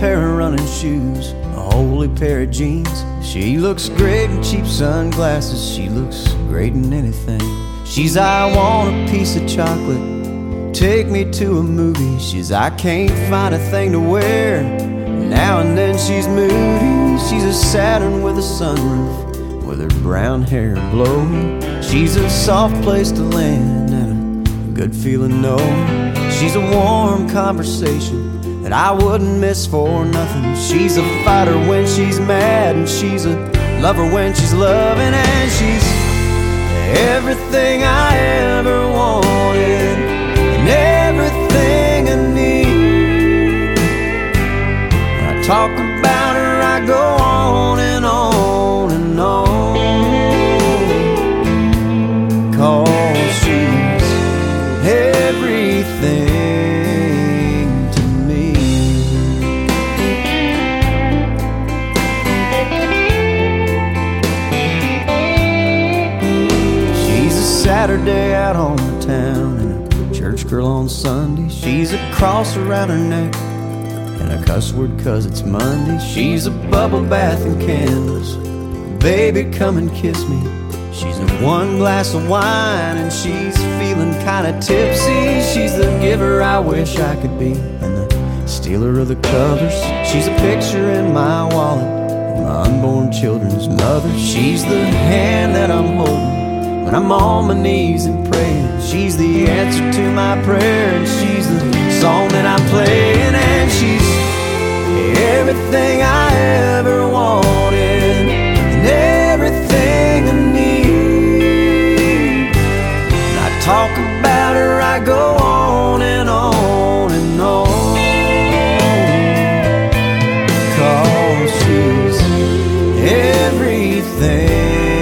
pair of running shoes, a holy pair of jeans. She looks great in cheap sunglasses, she looks great in anything. She's I want a piece of chocolate, take me to a movie. She's I can't find a thing to wear, now and then she's moody. She's a Saturn with a sunroof, with her brown hair blowing. She's a soft place to land and a good feeling knowing. She's a warm conversation that I wouldn't miss for nothing. She's a fighter when she's mad, and she's a lover when she's loving. And she's everything I ever wanted and everything I need. When I talk about her, I go on and on and on, 'cause she's everything to me. She's a Saturday out on the town and a church girl on Sunday. She's a cross around her neck and a cuss word 'cause it's Monday. She's a bubble bath and candles, baby come and kiss me. She's a one glass of wine and she's feeling kinda tipsy. She's the giver I wish I could be and the stealer of the covers. She's a picture in my wallet of my unborn children's mother. She's the hand that I'm holding when I'm on my knees and praying. She's the answer to my prayer, and she's the song that I'm playing. And she's everything I ever wanted and everything I need. When I talk about her, I go on and on and on, 'cause she's everything.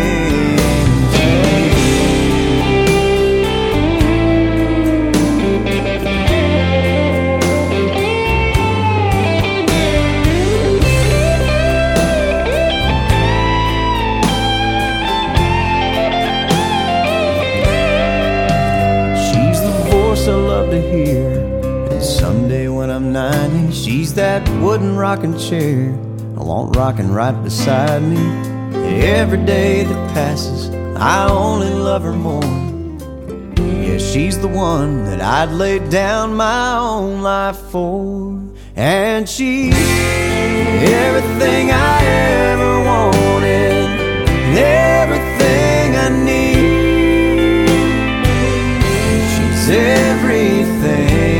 I love to hear, and someday when I'm 90, she's that wooden rocking chair I want rocking right beside me. Every day that passes, I only love her more. Yeah, she's the one that I'd lay down my own life for. And she's everything I ever wanted and everything I need. She's everything